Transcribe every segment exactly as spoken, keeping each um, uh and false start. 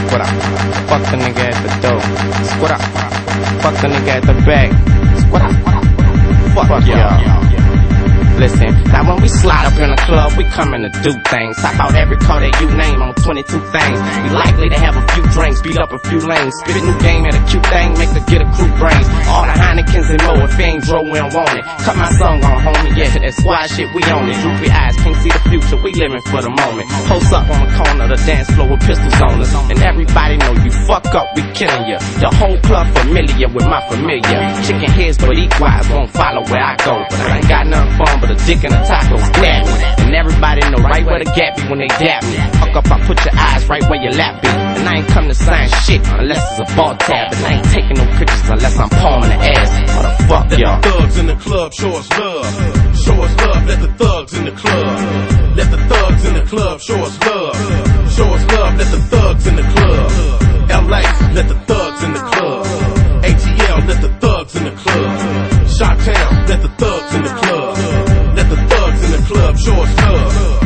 Squat up. Fuck the nigga at the door. Squat up. Fuck the nigga at the back. Squat up. Fuck, Fuck y'all. Listen, now when we slide up in the club, we coming to do things. Top out every car that you name on twenty-two things. We likely to have a few drinks, beat up a few lanes. Spit a new game at a cute thing, make her get a crew brains. All the Heinekens and more, if it ain't dro, we don't want it. Cut my song on, homie, yeah, that squad shit, we own it. Droopy eyes, can't see the future, we living for the moment. Post up on the corner of the dance floor with pistols on us. And everybody know you fuck up, we killing you. The whole club familiar with my familiar. Chicken heads, but equals won't follow where I go. But I ain't got nothing fun but a dick and a taco stab me. And everybody know right where the gap be when they dab me. Fuck up, I put your eyes right where your lap be. And I ain't come to sign shit unless it's a ball tab. And I ain't taking no pictures unless I'm palming the ass. What the fuck, y'all? Thugs in the club, show us love. Show us love, let the thugs in the club. Let the thugs in the club, show us love. Show us love, let the thugs in the club. L A, let the thugs in the club. A T L, let the thugs in the club. Chi-Town, let the thugs in the club. Let the thugs in the club show us love.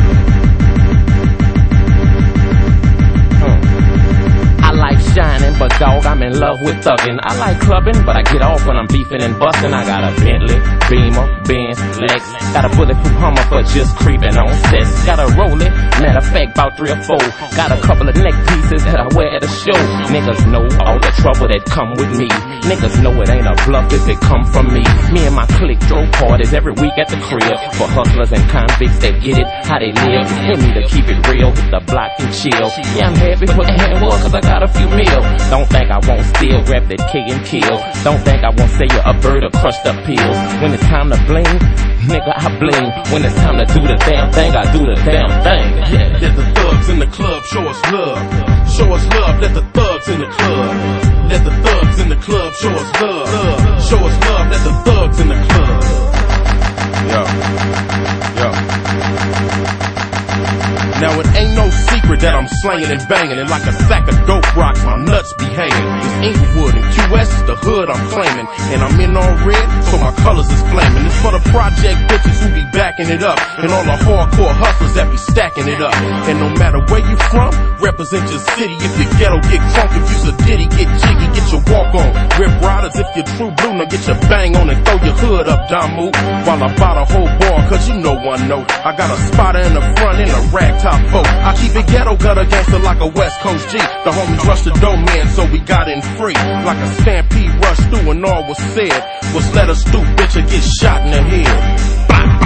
I like shining, but dog, I'm in love with thuggin'. I like clubbing, but I get off when I'm beefing and bustin'. I got a Bentley, Beamer, Benz, Lex. Got a bulletproof Hummer for just creeping on sets. Got a Rollie, matter of fact, about three or four. Got a couple of neck pieces that I wear at a show. Niggas know all the trouble that come with me. Niggas know it ain't a bluff if it come from me. Me and my clique throw parties every week at the crib. For hustlers and convicts that get it, how they live. They need to keep it real, hit the block and chill. Yeah, I'm happy for the handwork cause I got a few meals. Don't think I won't steal, grab that K and kill. Don't think I won't say you're a bird or crushed up pills. When it's time to bling, nigga, I bling. When it's time to do the damn thing, I do the damn thing. Yeah. Let the thugs in the club show us love. Show us love, let the thugs in the club. Let the thugs in the club show us love. Show us love, let the thugs in the club. Yo, yo. Now it ain't no secret that I'm slanging and banging, and like a sack of dope rocks, my nuts be hanging. It's Inglewood and Q S is the hood I'm claiming, and I'm in all red, so my colors is flaming. It's for the project bitches who be backing it up, and all the hardcore hustlers that be stacking it up. And no matter where you from, represent your city. If your ghetto get crunk, if you's a ditty, get jiggy, get your walk on. Rip riders if you're true blue, now get your bang on and throw your hood up, Damu. While I buy the whole bar, cause you know one note. I got a spotter in the front and a ragtop boat. I keep it ghetto, gutter gangster like a West Coast G. The homies rushed the dough man, so we got in free. Like a stampede rushed through and all was said was let us through, bitch, or get shot in the head. Blah.